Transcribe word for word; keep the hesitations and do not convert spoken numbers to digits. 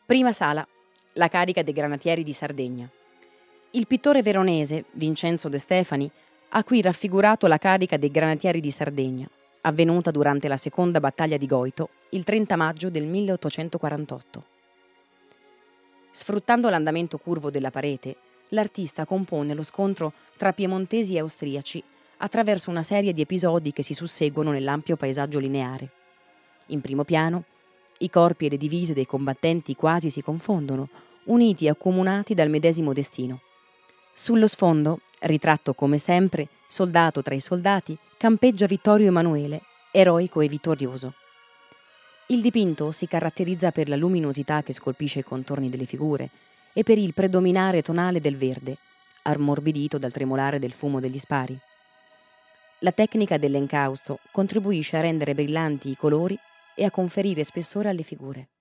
Prima sala, la carica dei Granatieri di Sardegna. Il pittore veronese Vincenzo De Stefani ha qui raffigurato la carica dei Granatieri di Sardegna, avvenuta durante la seconda battaglia di Goito il trenta maggio del milleottocentoquarantotto. Sfruttando l'andamento curvo della parete, l'artista compone lo scontro tra piemontesi e austriaci attraverso una serie di episodi che si susseguono nell'ampio paesaggio lineare. In primo piano, i corpi e le divise dei combattenti quasi si confondono, uniti e accomunati dal medesimo destino. Sullo sfondo, ritratto come sempre, soldato tra i soldati, campeggia Vittorio Emanuele, eroico e vittorioso. Il dipinto si caratterizza per la luminosità che scolpisce i contorni delle figure e per il predominare tonale del verde, ammorbidito dal tremolare del fumo degli spari. La tecnica dell'encausto contribuisce a rendere brillanti i colori e a conferire spessore alle figure.